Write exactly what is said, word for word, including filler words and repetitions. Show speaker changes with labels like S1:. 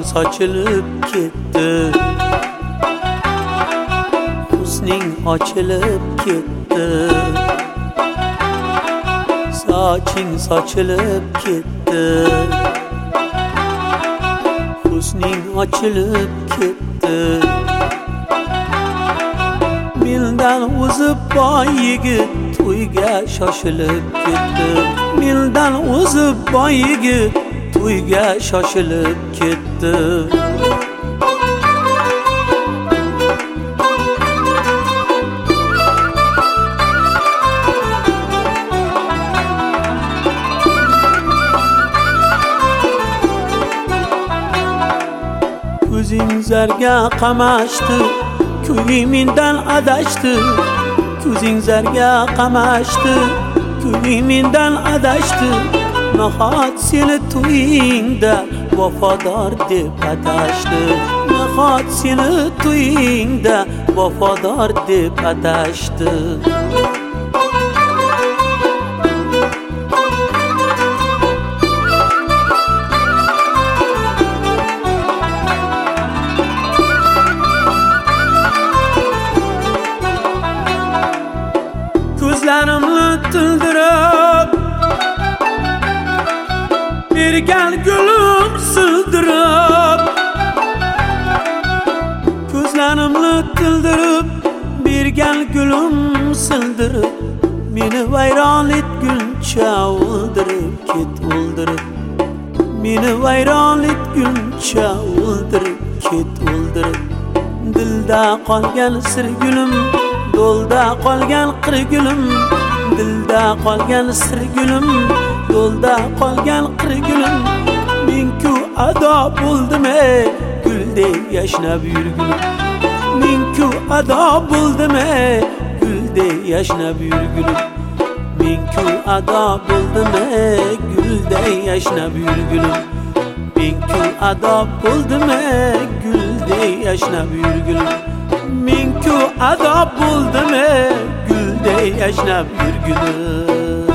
S1: sochilib ketdi, husning ochilib ketdi. Soching sochilib ketdi, husning ochilib ketdi. Mendan o'zi boy yigit to'yga shoshilib ketdi. Mendan o'zi boy yigit to'yga shoshilib ketdi. Ko'zing zarga qamashdi, ko'ngling mendan adashdi. Ko'zing zarga qamashdi, ko'ngling mendan adashdi. Nahot seni to'yingda vafodor deb atashdi. Nahot seni to'yingda vafodor deb atashdi. Ko'zlarimni tildirib, bergan gulim sildirib. Ko'zlarimni tildirib, bergan gulim sildirib. Meni vayron etguncha o'ldirib ket, o'ldirib. Meni vayron etguncha o'ldirib ket, o'ldirib. Dilda qolgan sir gulim, yo'lda qolgan qir gulim. Dilda qolgan sir gulim, yo'lda qolgan qir gulim. Men-ku ado bo'ldim ey, guldek yashnab yurgulim. Men-ku ado bo'ldim ey, guldek yashnab yurgulim. Men-ku ado bo'ldim ey, guldek yashnab yurgulim. Men-ku ado bo'ldim ey, guldek yashnab yurgulim. Men-ku ado bo'ldim ey, guldek yashnab yurgulim.